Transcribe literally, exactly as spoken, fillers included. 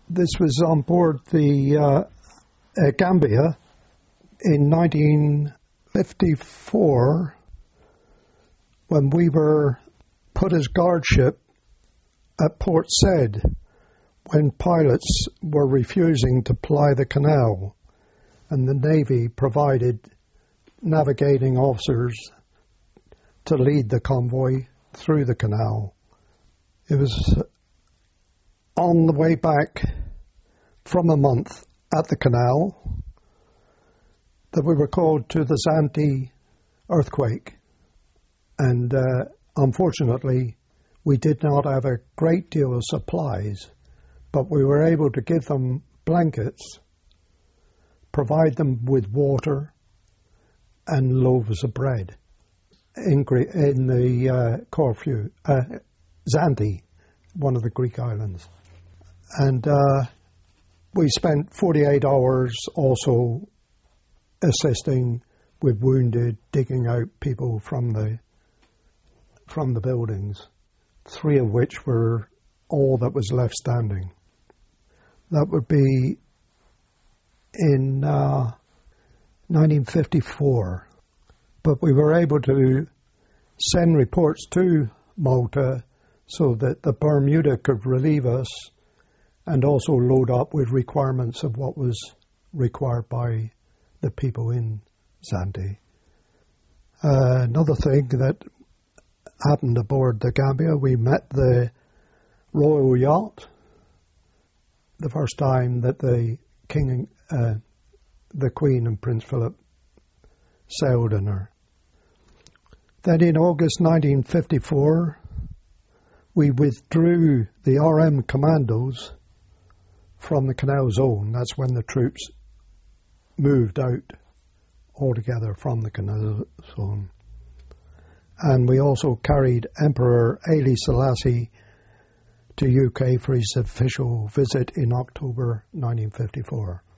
This was on board the uh, uh, Gambia in nineteen fifty-four when we were put as guard ship at Port Said when pilots were refusing to ply the canal, and the Navy provided navigating officers to lead the convoy through the canal. It was on the way back from a month at the canal that we were called to the Zante earthquake, and uh, unfortunately we did not have a great deal of supplies, but we were able to give them blankets, provide them with water and loaves of bread in, Gre- in the uh, Corfu, uh, Zante, one of the Greek islands. And uh, we spent forty-eight hours also assisting with wounded, digging out people from the from the buildings, three of which were all that was left standing. That would be in uh, nineteen fifty-four. But we were able to send reports to Malta so that the Bermuda could relieve us and also load up with requirements of what was required by the people in Zante. Uh, another thing that happened aboard the Gambia, we met the royal yacht, the first time that the King, uh, the Queen and Prince Philip sailed in her. Then in August nineteen fifty-four, we withdrew the R M commandos from the Canal Zone. That's when the troops moved out altogether from the Canal Zone. And we also carried Emperor Haile Selassie to U K for his official visit in October nineteen fifty-four.